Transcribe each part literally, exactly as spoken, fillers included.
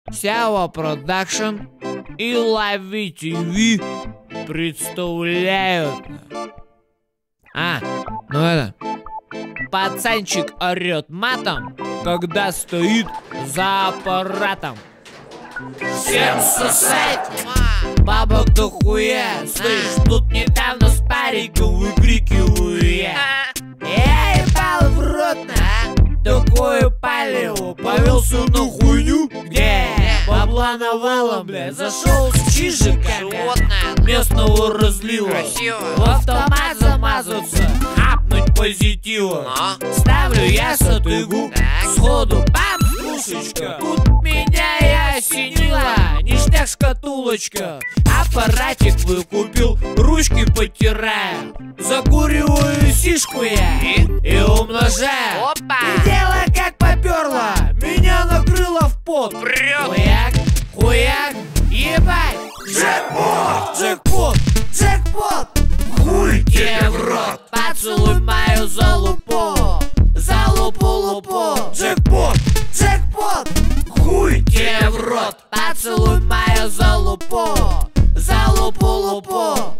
Сява Продакшн и Лови ТВ представляют. А, ну это. Пацанчик орет матом, когда стоит за аппаратом. Всем сосать, бабок дохуя. Слышь, тут недавно с париком выкрикиваю я. Я ебал в рот на такое палево. Повелся на хуйню, где бабла навалом, бля. Зашел с чижиками местного разлива. В автомат замазаться, хапнуть позитивом. Ставлю я сатыгу, сходу бам, слушечка. Тут меня и осенила, ништяк шкатулочка. Аппаратик выкупил, ручки потираю. Закуриваю сишку я и, и умножаю. Опа! И дело как поперло, меня накрыло в пот. Хуяк, хуяк, ебать. Джекпот, джекпот, джекпот. Хуй тебе в рот. Поцелуй мою залупу, залупу-лупу. Джекпот, джекпот. Хуй тебе в рот. Поцелуй мою залупу, залупу-лупу.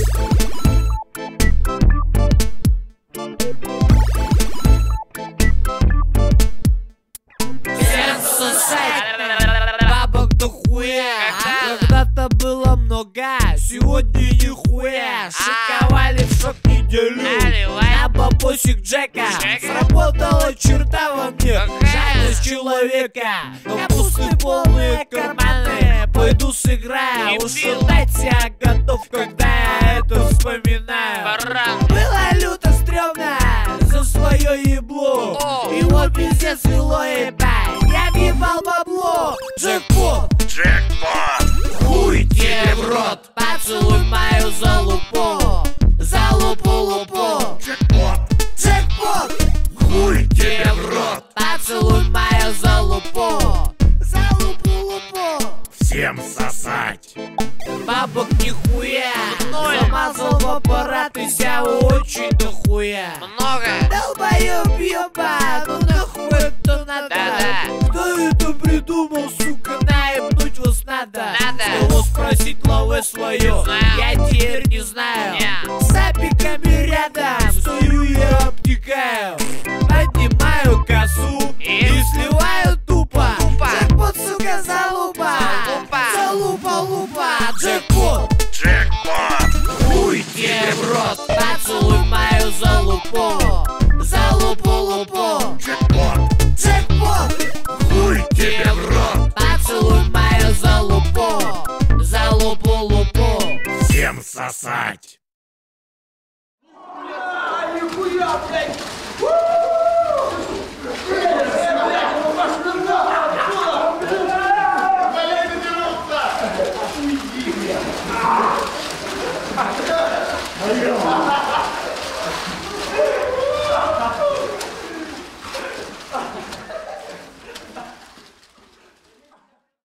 Всем сосать, бабок дохуя. Когда-то было много, сегодня нихуя. Шиковали в шок неделю на бабосик Джека. Сработала черта во мне, жадность человека. На пустые полные карманы пойду сыграю. Уж отдать себя готов, когда я это вспоминаю. Было люто стрёмно за свое ебло. Его пиздец свело, ебать. Я въебал бабло. Джекпот, джекпот. Хуй тебе в рот. Поцелуй мою залупу, залупу-лупу. Джекпот, джекпот. Хуй тебе в рот. Поцелуй мою залупу, залупу-лупу. Всем сосать. Бабок нихуя, замазал в аппарат и сяву очень дохуя. Много. Долбоёб ёба, ну нахуй это надо? Да-да. Кто это придумал, сука, наебнуть вас надо? Надо. Кого спросить лаве свое, я теперь не знаю. Yeah. С апиками рядом стою и обтекаю. Поднимаю косу и, и сливаю тупо. Тупо. Джекпот, сука, залупа. Залупа. Залупа-лупа. Джекпот, джекпот. хуй тебе в рот. Поцелуй мою залупу, залупу-лупу. Джекпот, джекпот. Хуй тебе в рот. Поцелуй мою залупу, залупу-лупу. Всем сосать. Нихуя, блядь! Уйди, блядь!